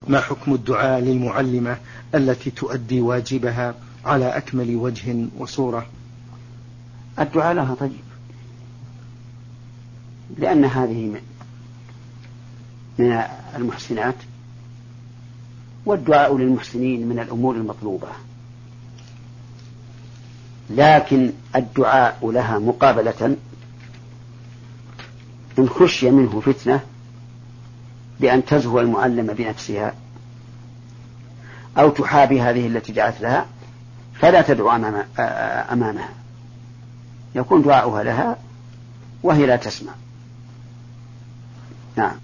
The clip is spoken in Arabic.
ما حكم الدعاء للمعلمة التي تؤدي واجبها على أكمل وجه وصورة؟ الدعاء لها طيب، لأن هذه من المحسنات، والدعاء للمحسنين من الأمور المطلوبة، لكن الدعاء لها مقابلة إن خشي منه فتنة بأن تزهو المعلم بنفسها أو تحابي هذه التي دعت لها، فلا تدعو أمامها، يكون دعاؤها لها وهي لا تسمع. نعم.